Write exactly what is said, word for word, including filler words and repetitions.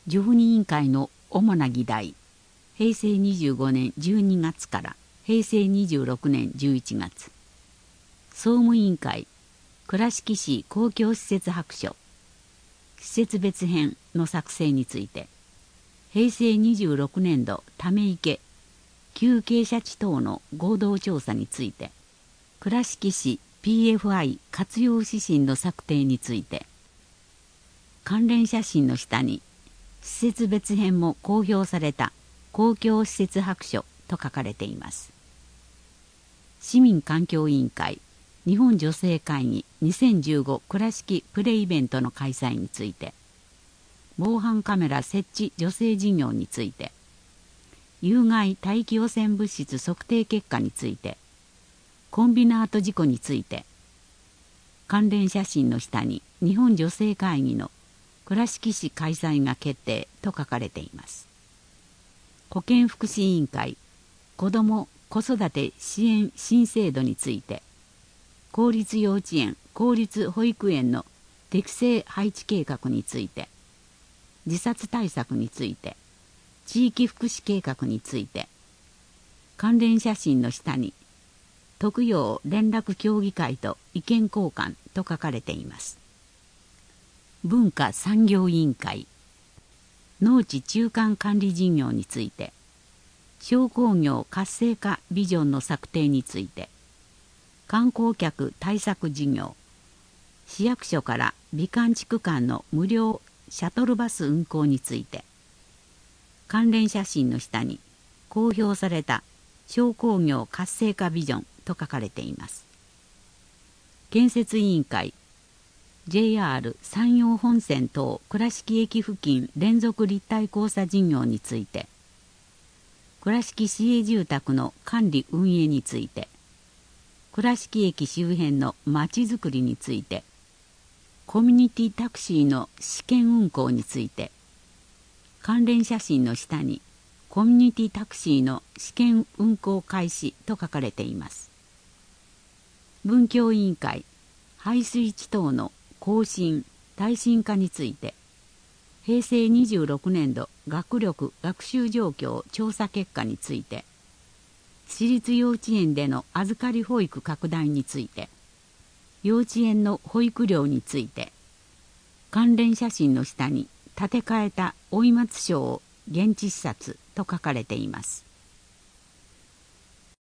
常任委員会の主な議題、へいせいにじゅうごねんじゅうにがつからへいせいにじゅうろくねんじゅういちがつ、総務委員会倉敷市公共施設白書施設別編の作成について、へいせいにじゅうろくねんどため池旧傾斜地等の合同調査について、倉敷市 ピーエフアイ 活用指針の策定について、関連写真の下に施設別編も公表された公共施設白書と書かれています。市民環境委員会日本女性会議にせんじゅうご倉敷プレイベントの開催について、防犯カメラ設置助成事業について、有害大気汚染物質測定結果について、コンビナート事故について、関連写真の下に日本女性会議の倉敷市開催が決定と書かれています。保健福祉委員会子ども子育て支援新制度について、公立幼稚園公立保育園の適正配置計画について、自殺対策について、地域福祉計画について、関連写真の下に特養連絡協議会と意見交換と書かれています。文化産業委員会農地中間管理事業について、商工業活性化ビジョンの策定について、観光客対策事業市役所から美観地区間の無料シャトルバス運行について、関連写真の下に公表された商工業活性化ビジョンと書かれています。建設委員会 ジェイアール 山陽本線等倉敷駅付近連続立体交差事業について、倉敷市営住宅の管理運営について、倉敷駅周辺のまちづくりについて、コミュニティタクシーの試験運行について、関連写真の下にコミュニティタクシーの試験運行開始と書かれています。文教委員会排水池等の更新耐震化について、へいせいにじゅうろくねんど学力学習状況調査結果について、私立幼稚園での預かり保育拡大について、幼稚園の保育料について、関連写真の下に建て替えた老松省現地視察と書かれています。